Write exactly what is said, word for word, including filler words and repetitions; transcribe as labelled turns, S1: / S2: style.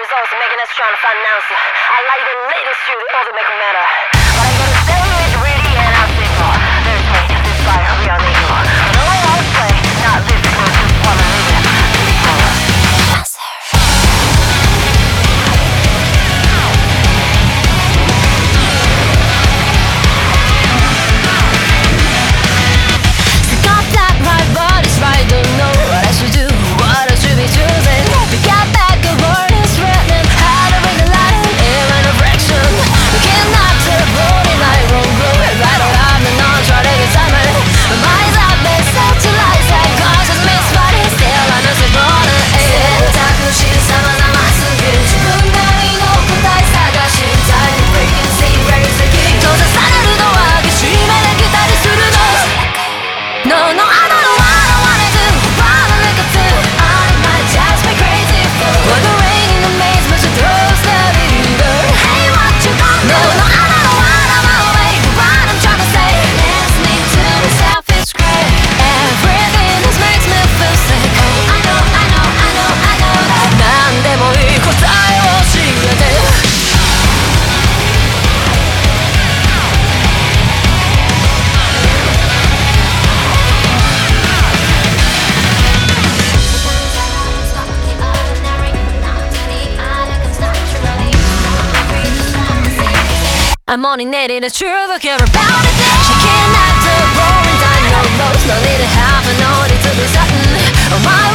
S1: results, making us trying to find an answer. I like the latest you, the other make a matter. What I'm gonna say is really and I'm simple. There's me, this fire, we are equal. No, I won't play, not difficult, just wanna live it. Answer. Got that right, but it's right, don't know what I should do, what I should be choosing. We got back the word is written, how to bring the light in air and a fraction. We cannot tell road in I won't grow it right or I'm the non-try to get summer. My mind's out there, set to lies that causes me spotting still I'm just a border. 選択肢様々すぎる自分なりの答え探し Time frequency raise the key 閉ざされるドアが閉めできたりするの No, no, I don't know what I wanna do, what I look up to. I might just be crazy for Like the rain in the maze, but you throws the beaver. Hey, what you gonna do? No, no, I don't know what I'm away, what I'm trying to say. Listening to myself is great. Everything this makes me feel sick. Oh, I know, I know, I know, I know that. 何でもいい答えを教えて。I'm only needing the truth, I care about it. She cannot do boring time, no lows, no need to have, no need to be certain. Oh my